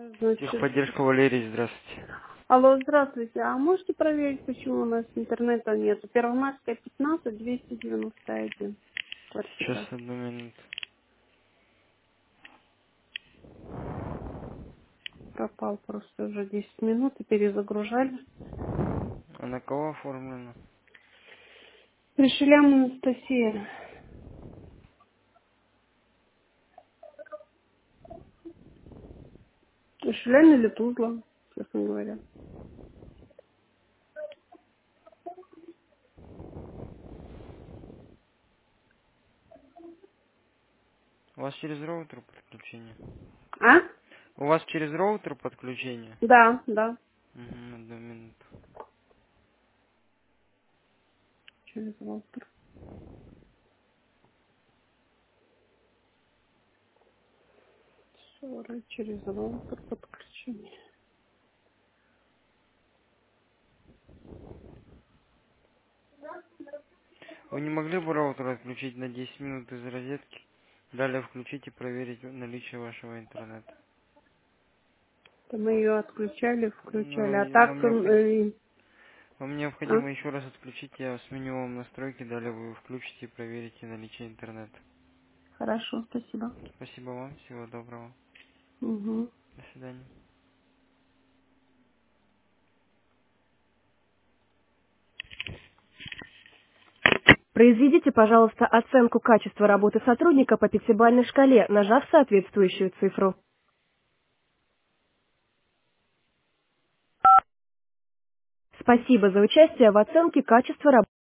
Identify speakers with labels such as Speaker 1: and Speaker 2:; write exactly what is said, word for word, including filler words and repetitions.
Speaker 1: Значит,
Speaker 2: Техподдержка Валерий, здравствуйте.
Speaker 1: алло, здравствуйте. А можете проверить, почему у нас интернета нет? Первомайская, пятнадцать, двести девяносто один.
Speaker 2: Сейчас
Speaker 1: Квартира.
Speaker 2: одну минуту.
Speaker 1: Пропал просто уже десять минут и перезагружали.
Speaker 2: А на кого оформлено?
Speaker 1: Пришелям Анастасия. Пришелям или Тузла, честно говоря.
Speaker 2: У вас через роутер подключение?
Speaker 1: А?
Speaker 2: У вас через роутер подключение?
Speaker 1: Да, да.
Speaker 2: Угу, одну минуту.
Speaker 1: Через роутер. Ссора через роутер подключение.
Speaker 2: Вы не могли бы роутер отключить на десять минут из розетки? Далее включить и проверить наличие вашего интернета.
Speaker 1: Это мы ее отключали, включали. А
Speaker 2: Ну,
Speaker 1: так,
Speaker 2: вам необходимо,
Speaker 1: э,
Speaker 2: вам
Speaker 1: а?
Speaker 2: необходимо еще раз отключить, я сменю вам настройки, далее вы включите и проверите наличие интернета.
Speaker 1: Хорошо, спасибо.
Speaker 2: Спасибо вам, всего доброго.
Speaker 1: Угу.
Speaker 2: До свидания.
Speaker 3: Произведите, пожалуйста, оценку качества работы сотрудника по пятибалльной шкале, нажав соответствующую цифру. Спасибо за участие в оценке качества работы.